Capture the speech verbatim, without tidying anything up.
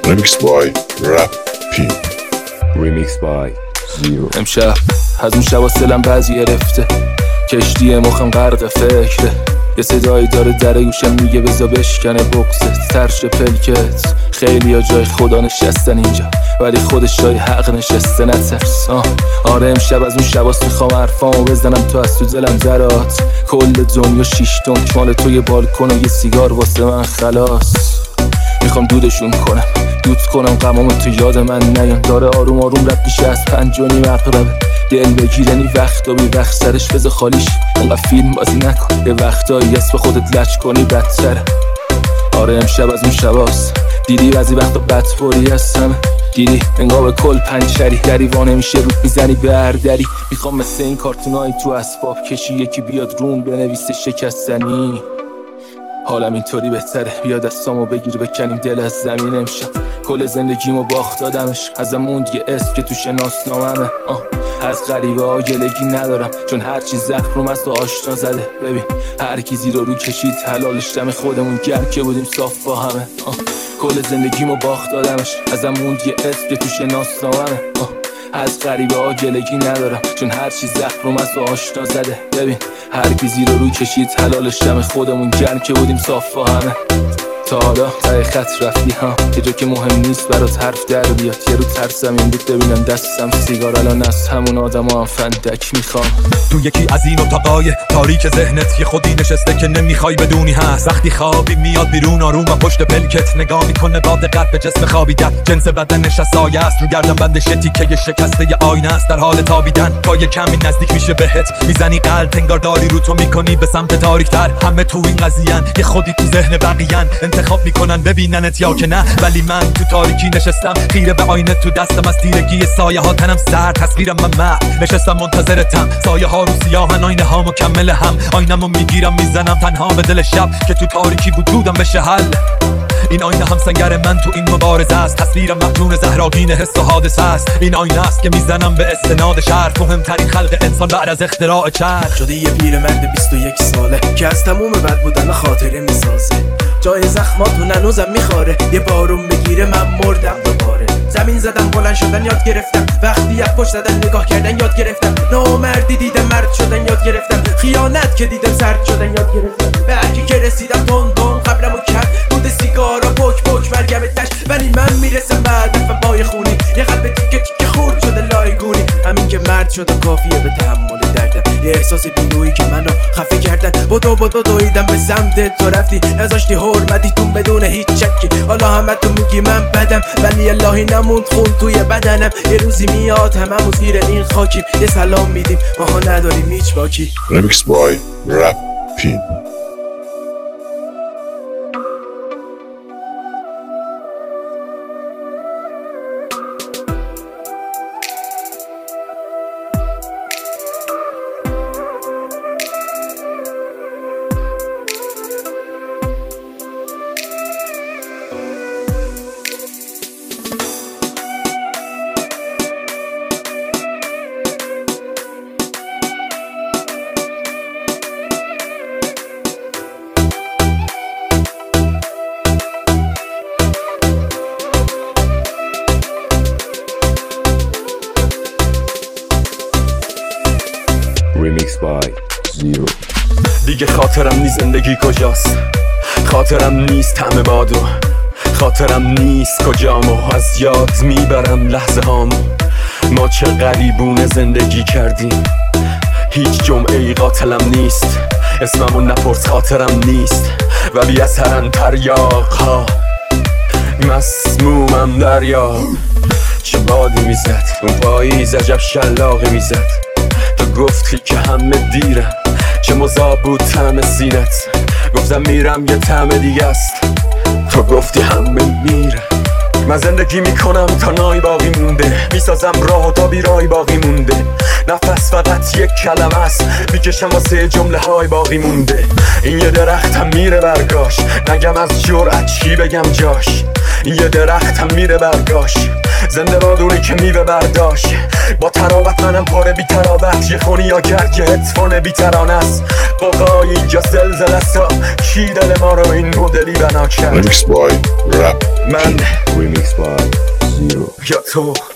Remix by Rap P. Remix by Zero. امشب از اون شبا سلم بعضی گرفته، کشتی مخم غرق فکره. یه صدایی داره در گوشم میگه بزا بشکنه بغزت، ترش پلکت. خیلی ها جای خدا نشستن اینجا، ولی خودش جای حق نشسته. نترس. آره امشب از اون شباست، میخوام حرفامو بزنم تو از تو دلم درات. کل دنیا شیش تن مال توی بالکن و یه سیگار واسه من خلاص. میخوام دودشون کنم، دود کنم غمام تو یاد من نیان. داره آروم آروم رد میشه از پنج و نیم عقربه. دل بگیرنی وقت و بی وقت سرش بذار خالیش. اونقدر فیلم بازی نکن، یه وقتایی هست به خودت لج کنی بدتره. آره امشب از اون شباست، دیدی بعضی وقتا بدفوری هستم. دیدی انگار به کل پنچری دری وانه میشه رود میزنی به هر دری. میخوام مثل این کارتونایی تو اسباب کشی یکی بیاد روم بنویسه شکستنی. حالم اینطوری بهتره، بیا دستامو بگیر بکنیم دل از زمین. امشب کل زندگیمو باخت دادمش، ازم موند یه اسم که تو شناسناممه. از غریبه ها گلگی ندارم، چون هر چیز زخم است و آشنا زده. ببین هر کی زیر رو کشید حلالش دم خودمون گرم که بودیم صاف با همه. کل زندگیمو باخت دادمش، ازم موند یه اسم که تو شناسناممه. از غریبه ها گلگی ندارم، چون هر چیز زخم است و آشنا زده. ببین هر کی زیر رو کشید حلالش دم خودمون گرم که بودیم صاف با همه. تا حالا تای خط رفتی ها، یه جا که مهم نیست برات حرف در بیاد. یه رو ترسم این بود ببینم دستم سیگار الان از همون آدم هم فندک میخوام. تو یکی از این اتاقای تاریک ذهنت یه خودی نشسته که نمیخوای بدونی هست. وقتی خوابی میاد بیرون آروم و پشت پلکت نگاه میکنه با دقت به جسم خوابیدن. جنس بدنش از سایه است، رو گردن بندش تیکه شکسته ی آینه است در حال تابیدن. تا یه کمی نزدیک میشه بهت میزنی قلب، انگار داری رو تو میکنی به سمت تاریک‌تر. همه تو این قضیه‌ن، یه خودی تو ذهن بقیه‌ن. انتخاب میکنن ببیننت یا که نه، ولی من تو تاریکی نشستم خیره به آینه. تو دستم از تیرگی سایه ها تنم سر، تصویرم من محو نشستم منتظرتم. سایه ها رو سیاهن، آینه ها مکمل هم. آینمو میگیرم میزنم تنها به دل شب که تو تاریکی وجودم بشه حل. این آینه هم سنگر من تو این مبارزه است. تصویرم مجنون زهراگین حس و حادثه است. این آینه است که میزنم به استناد شرف، مهمترین خلق انسان بعد از اختراع چرخ. شده یه پیرمرد بیست و یک ساله که از تموم بد بودن خاطره میسازه. جای زخماتون هنوزم میخواره، یه بارون بگیره من مردم دوباره. زمین زدم بلند شدن یاد گرفتم، وقتی از پشت زدن نگاه کردن یاد گرفتم. نامردی دیدم مرد شدن یاد گرفتم، خیانت که دیدم سرد شدن یاد گرفتم. به هرکی که رسیدم تون تون قبلمو کرد، بود سیگارا پک پک مرگم تش. ولی من میرسم بعد فبای خونی، یه قلب تیکه تیکه خورد شده لایگونی. همین که مرد شدم کافیه به تحمل دردم، یه احساس بیرویی که منو خفه کردن. بدو بدو دویدم به سمت تو رفتی، نذاشتی حرمتیتون بدون هیچ شکی. حالا همه تو میگی من بدم، ولی اللهی نموند خون توی بدنم. یه روزی میاد هممون زیر این خاکیم، یه سلام میدیم ماها نداریم هیچ باکی. Remix by Rap P. Remix by Zero. دیگه خاطرم نیست زندگی کجاست، خاطرم نیست همه بادو، خاطرم نیست کجامو. از یاد میبرم لحظه هامو. ما چه غریبونه زندگی کردیم، هیچ جمعه ای قاتلم نیست. اسممو نپرس خاطرم نیست، ولی اثرن تریاق ها. مسمومم دریا، چه بادی میزد اون پاییز، عجب شلاقی میزد. تو گفتی که همه دیرم، چه مذاب بود طعم سینت. گفتم میرم یه طعم دیگه است، تو گفتی همه میرم. من زندگی میکنم تا نای باقی مونده، میسازم راه و تا بیرای باقی مونده. نفس فقط یک کلمه است، میکشم واسه جمله های باقی مونده. این یه درختم میره برگاش، نگم از جرأت چی بگم جاش. این یه درختم میره برگاش، زنده بادونی که میوه برداشت با تراوت منم پاره بی تراوت یه خونی یا گرگ هتفون بی ترانه است قوقایی یا زلزله سا کی دل ما رو این مدلی بنا کرد Remixed by Rap من Remixed by Zero. یا تو